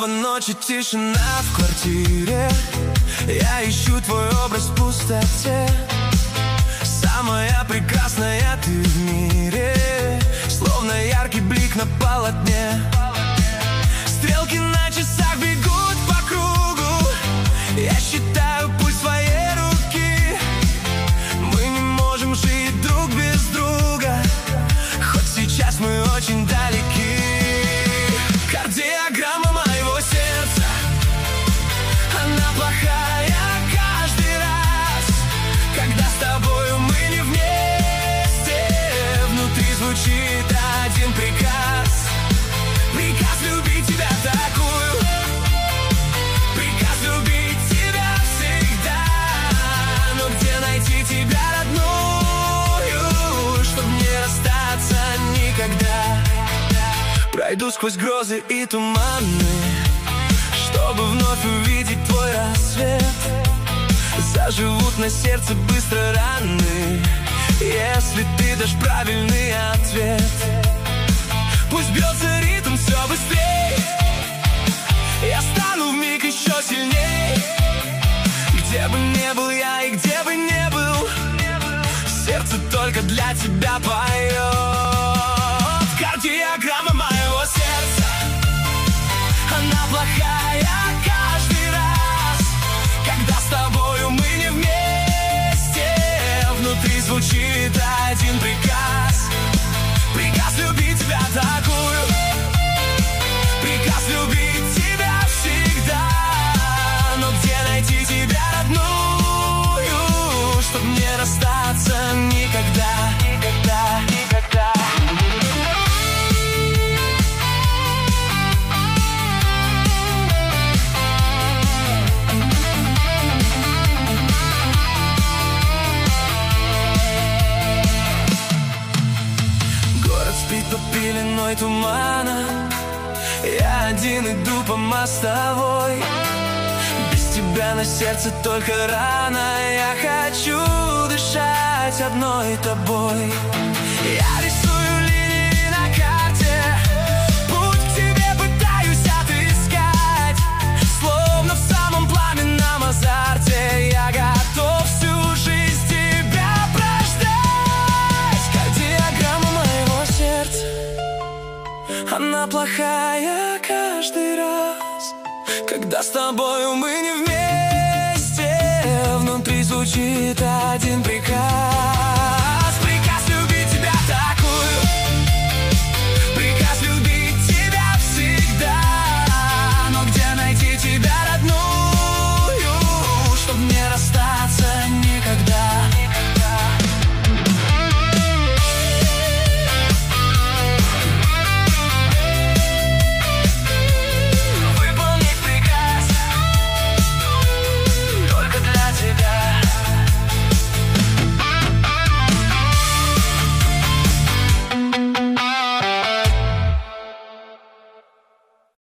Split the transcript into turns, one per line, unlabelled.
снова ночь и тишина в квартире. Я ищу твой образ в пустоте. Самая прекрасная ты в мире, словно яркий блик на полотне. Стрелки на часах бегут по кругу. Я считаю пульс твоей руки. Мы не можем жить друг без друга, хоть сейчас мы очень далеки. Кардиограмма моего сердца, она плохая каждый раз, когда с тобою мы не вместе. Внутри звучит один приказ. Приказ любить тебя такую. Приказ любить тебя всегда. Но где найти тебя родную, чтоб не расстаться никогда? Пройду сквозь грозы и туманы, чтобы вновь увидеть твой рассвет. Заживут на сердце быстро раны, если ты дашь правильный ответ. Пусть бьется ритм все быстрей, я стану вмиг еще сильней. Где бы ни был я и где бы ни был, сердце только для тебя поет. Кардиограмма моего сердца, она плохая каждый раз, когда с тобою мы не вместе. Внутри звучит один приказ. Приказ любить тебя такую. Приказ любить тебя всегда. Но где найти тебя родную, чтоб не расстаться никогда, никогда, никогда. Спит под пеленой тумана, я один иду по мостовой. Без тебя на сердце только рана. Я хочу дышать одной тобой. Я рисую линии на карте, путь к тебе пытаюсь отыскать. Словно в самом пламенном азарте, я готов всю жизнь тебя прождать. Кардиограмма моего сердца, она плохая каждый раз, когда с тобою мы не вместе. Внутри звучит один приказ.